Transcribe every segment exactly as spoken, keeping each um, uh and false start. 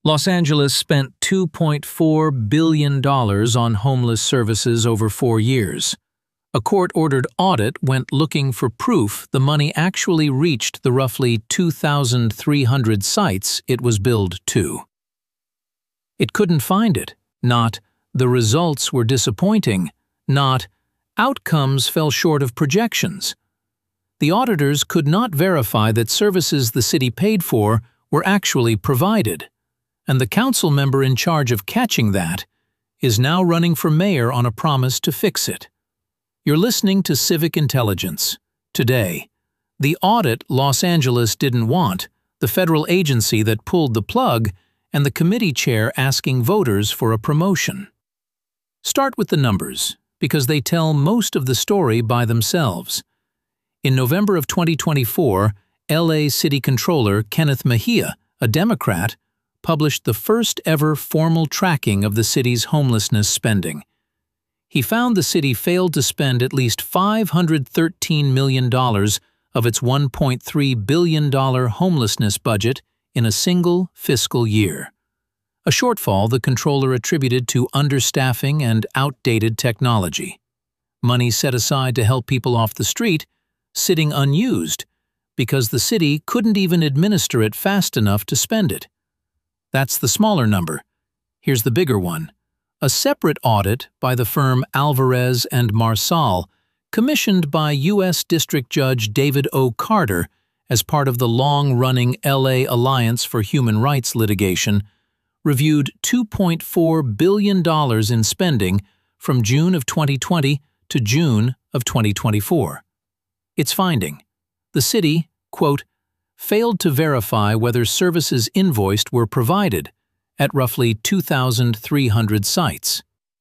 Los Angeles spent two point four billion dollars on homeless services over four years. A court-ordered audit went looking for proof the money actually reached the roughly two thousand three hundred sites it was billed to. It couldn't find it, not "the results were disappointing," not "outcomes fell short of projections." The auditors could not verify that services the city paid for were actually provided, and the council member in charge of catching that is now running for mayor on a promise to fix it. You're listening to Civic Intelligence. Today, the audit Los Angeles didn't want, the federal agency that pulled the plug, and the committee chair asking voters for a promotion. Start with the numbers, because they tell most of the story by themselves. In November of twenty twenty-four, L A City Controller Kenneth Mejia, a Democrat, published the first ever formal tracking of the city's homelessness spending. He found the city failed to spend at least five hundred thirteen million dollars of its one point three billion dollars homelessness budget in a single fiscal year. A shortfall the controller attributed to understaffing and outdated technology. Money set aside to help people off the street, sitting unused, because the city couldn't even administer it fast enough to spend it. That's the smaller number. Here's the bigger one. A separate audit by the firm Alvarez and Marsal, commissioned by U S District Judge David O. Carter as part of the long-running L A Alliance for Human Rights litigation, reviewed two point four billion dollars in spending from June of twenty twenty to June of twenty twenty-four. Its finding: the city, quote, failed to verify whether services invoiced were provided at roughly two thousand three hundred sites.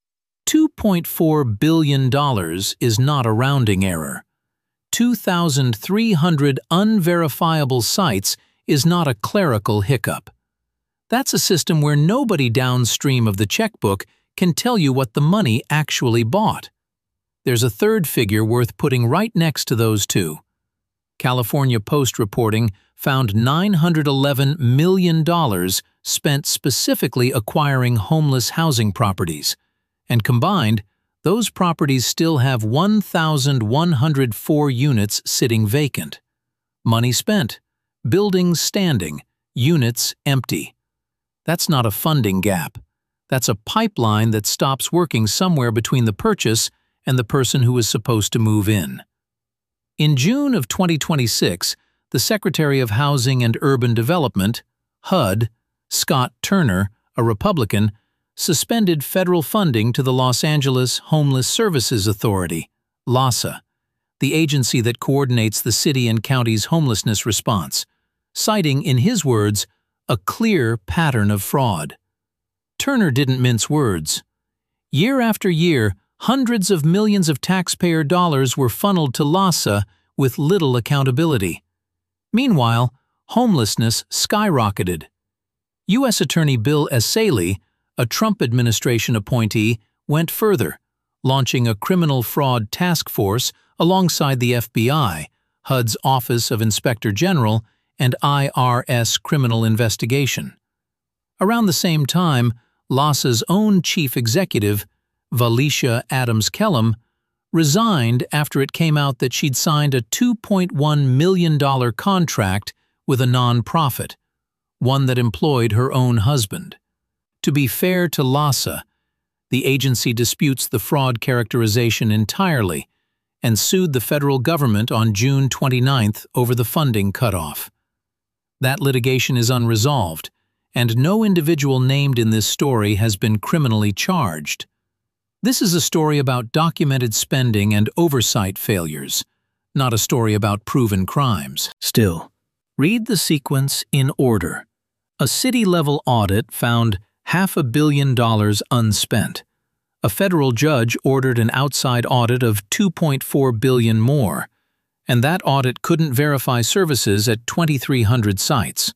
two point four billion dollars is not a rounding error. two thousand three hundred unverifiable sites is not a clerical hiccup. That's a system where nobody downstream of the checkbook can tell you what the money actually bought. There's a third figure worth putting right next to those two. California Post reporting found nine hundred eleven million dollars spent specifically acquiring homeless housing properties, and combined, those properties still have one thousand one hundred four units sitting vacant. Money spent, buildings standing, units empty. That's not a funding gap. That's a pipeline that stops working somewhere between the purchase and the person who is supposed to move in. In June of twenty twenty-six, the Secretary of Housing and Urban Development, H U D, Scott Turner, a Republican, suspended federal funding to the Los Angeles Homeless Services Authority, LAHSA, the agency that coordinates the city and county's homelessness response, citing, in his words, a clear pattern of fraud. Turner didn't mince words. Year after year, hundreds of millions of taxpayer dollars were funneled to LAHSA with little accountability. Meanwhile, homelessness skyrocketed. U S Attorney Bill Essayli, a Trump administration appointee, went further, launching a criminal fraud task force alongside the F B I, H U D's Office of Inspector General, and I R S criminal investigation. Around the same time, LAHSA's own chief executive, Valicia Adams-Kellum, resigned after it came out that she'd signed a two point one million dollars contract with a nonprofit, one that employed her own husband. To be fair to LAHSA, the agency disputes the fraud characterization entirely and sued the federal government on June twenty-ninth over the funding cutoff. That litigation is unresolved, and no individual named in this story has been criminally charged. This is a story about documented spending and oversight failures, not a story about proven crimes. Still, read the sequence in order. A city-level audit found half a billion dollars unspent. A federal judge ordered an outside audit of two point four billion dollars more, and that audit couldn't verify services at twenty-three hundred sites.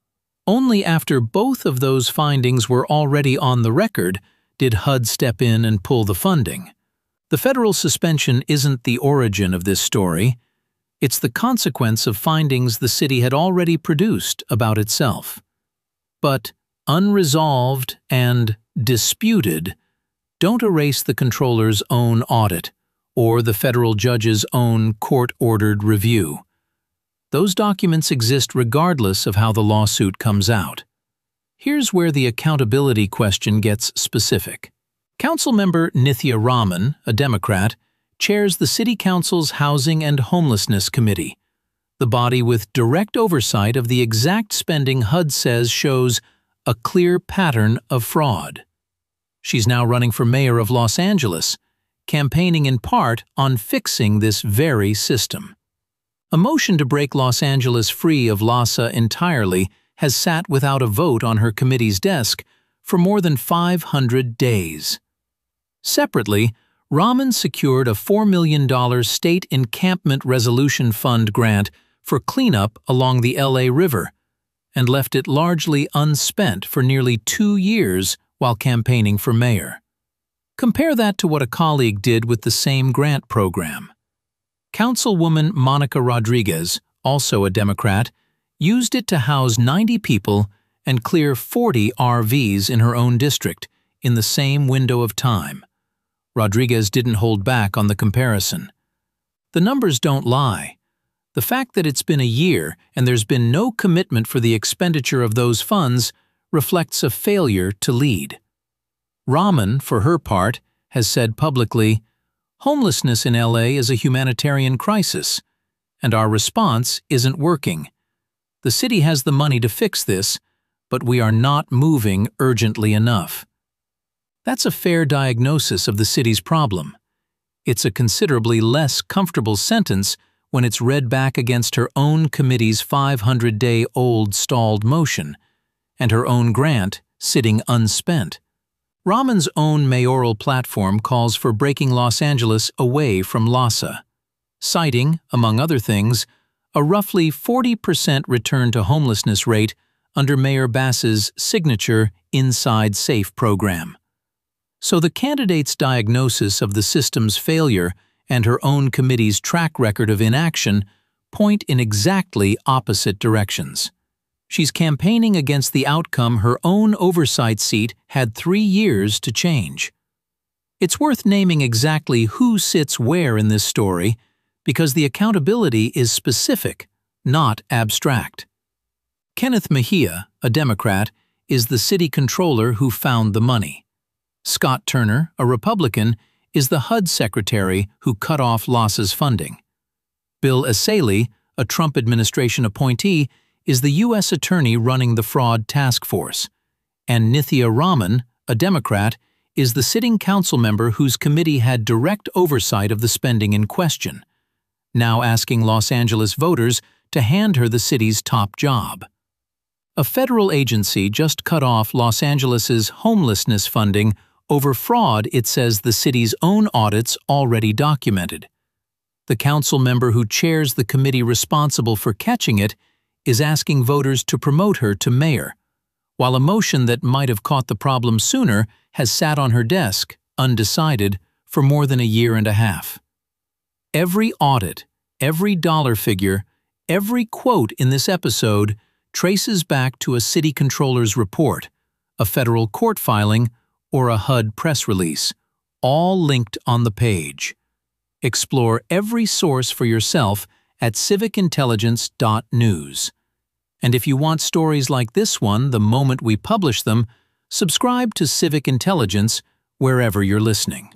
Only after both of those findings were already on the record did H U D step in and pull the funding. The federal suspension isn't the origin of this story. It's the consequence of findings the city had already produced about itself. But unresolved and disputed don't erase the controller's own audit or the federal judge's own court-ordered review. Those documents exist regardless of how the lawsuit comes out. Here's where the accountability question gets specific. Councilmember Nithya Raman, a Democrat, chairs the City Council's Housing and Homelessness Committee, the body with direct oversight of the exact spending H U D says shows a clear pattern of fraud. She's now running for mayor of Los Angeles, campaigning in part on fixing this very system. A motion to break Los Angeles free of LAHSA entirely has sat without a vote on her committee's desk for more than five hundred days. Separately, Raman secured a four million dollar State Encampment Resolution Fund grant for cleanup along the L A River and left it largely unspent for nearly two years while campaigning for mayor. Compare that to what a colleague did with the same grant program. Councilwoman Monica Rodriguez, also a Democrat, used it to house ninety people and clear forty R Vs in her own district in the same window of time. Rodriguez didn't hold back on the comparison. The numbers don't lie. The fact that it's been a year and there's been no commitment for the expenditure of those funds reflects a failure to lead. Raman, for her part, has said publicly, "Homelessness in L A is a humanitarian crisis, and our response isn't working. The city has the money to fix this, but we are not moving urgently enough." That's a fair diagnosis of the city's problem. It's a considerably less comfortable sentence when it's read back against her own committee's five hundred day old stalled motion, and her own grant sitting unspent. Raman's own mayoral platform calls for breaking Los Angeles away from LAHSA, citing, among other things, a roughly forty percent return to homelessness rate under Mayor Bass's signature Inside Safe program. So the candidate's diagnosis of the system's failure and her own committee's track record of inaction point in exactly opposite directions. She's campaigning against the outcome her own oversight seat had three years to change. It's worth naming exactly who sits where in this story because the accountability is specific, not abstract. Kenneth Mejia, a Democrat, is the city controller who found the money. Scott Turner, a Republican, is the H U D secretary who cut off LAHSA's funding. Bill Essayli, a Trump administration appointee, is the U S attorney running the fraud task force, and Nithya Raman, a Democrat, is the sitting council member whose committee had direct oversight of the spending in question, now asking Los Angeles voters to hand her the city's top job. A federal agency just cut off Los Angeles's homelessness funding over fraud it says the city's own audits already documented. The council member who chairs the committee responsible for catching it is asking voters to promote her to mayor, while a motion that might have caught the problem sooner has sat on her desk, undecided, for more than a year and a half. Every audit, every dollar figure, every quote in this episode traces back to a city controller's report, a federal court filing, or a H U D press release, all linked on the page. Explore every source for yourself at civic intelligence dot news. And if you want stories like this one the moment we publish them, subscribe to Civic Intelligence wherever you're listening.